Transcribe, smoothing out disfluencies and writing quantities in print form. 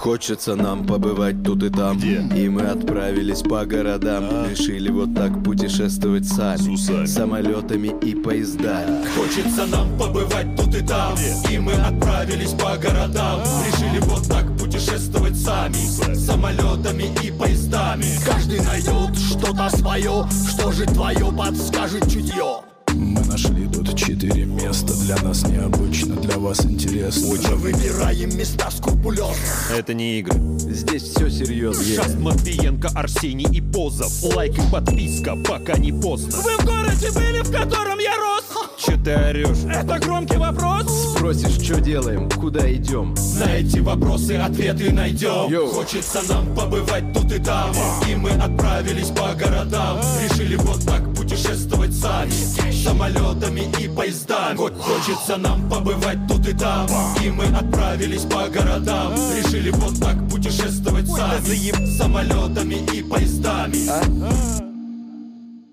Хочется нам побывать тут и там. И мы отправились по городам. Решили вот так путешествовать сами, самолетами и поездами. Хочется нам побывать тут и там. И мы отправились по городам. Решили вот так путешествовать сами, самолетами и поездами. Каждый найдет что-то свое, что же твое подскажет чутье. Мы нашли тут 4 места. Для нас необычно, для вас интересно. Мы выбираем места скрупулезно. Это не игры. Здесь все серьезно. Шаст, Матвиенко, Арсений и Позов. Лайк и подписка, пока не поздно. Вы в городе были, в котором я рос? Че ты орешь? Это громкий вопрос. Спросишь, что делаем, куда идем? На эти вопросы ответы найдем. Йоу. Хочется нам побывать тут и там. И мы отправились по городам. Решили вот так путешествовать сами, самолетами и поездами. Хочется нам побывать тут и там. И мы отправились по городам. Решили вот так путешествовать сами, самолетами и поездами.